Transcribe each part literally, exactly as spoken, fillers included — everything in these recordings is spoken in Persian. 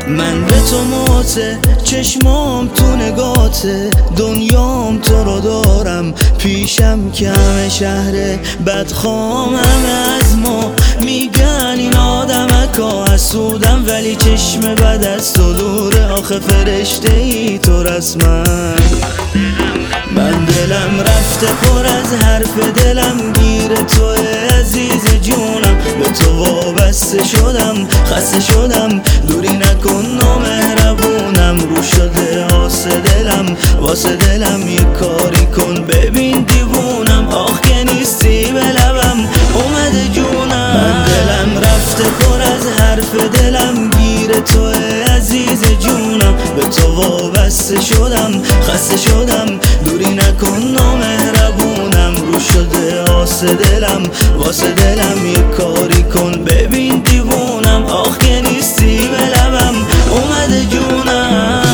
من به تو موته، چشمام تو نگاته، دنیام تو رو دارم پیشم که همه شهر بدخوام همه از ما میگن این آدمکا حسودم، ولی چشم بد از تو دوره، آخه فرشته ای تو رسمن. من دلم رفته پر از حرف دلم گیر تو عزیز جونم، به تو وابسته شدم خسته شدم، دوری نکن نامهربونم، رو شده آسه دلم واسه دلم یه کاری کن، ببین دیوونم آخ که نیستی به لبم اومده جونم. من دلم رفته پر از حرف دلم گیر تو عزیز جونم، به تو وابسته شدم خسته شدم، دوری نکن نامهربونم، رو شده آسه دلم واسه دلم یه کاری کن، ببین دیوونم آخ که نیستی به لبم اومده جونم.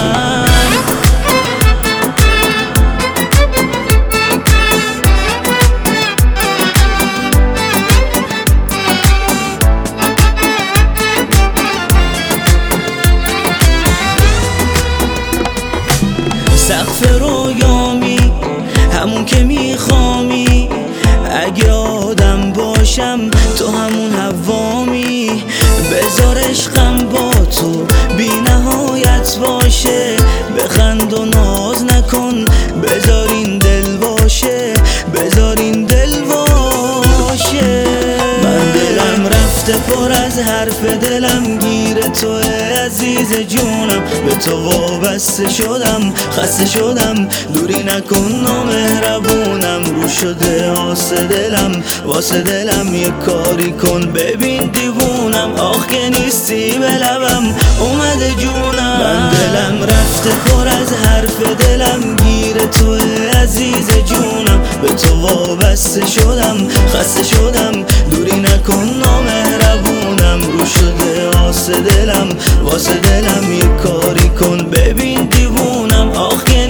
سقف رویامی همون که میخوامی، اگه آدم باشم تو همون حوامی، بذار عشقم با تو بی نهایت باشه، بخند و ناز نکن بذار این دل باشه، بذار این دل باشه. من دلم رفته پر از حرف دلم گیر تو عزیز جونم، به تو وابسته شدم خسته شدم، دوری نکن نامهربونم، رو شده آسه دلم واسه دلم یه کاری کن، ببین دیوونم آخ که نیستی به لبم اومده جونم. من دلم رفته پر از حرف دلم گیر تو عزیز جونم، به تو وابسته شدم خسته شدم، دوری نکن نامهربونم، رو شده آسه دلم واسه دلم یه کاری کن، ببین دیوونم آخ که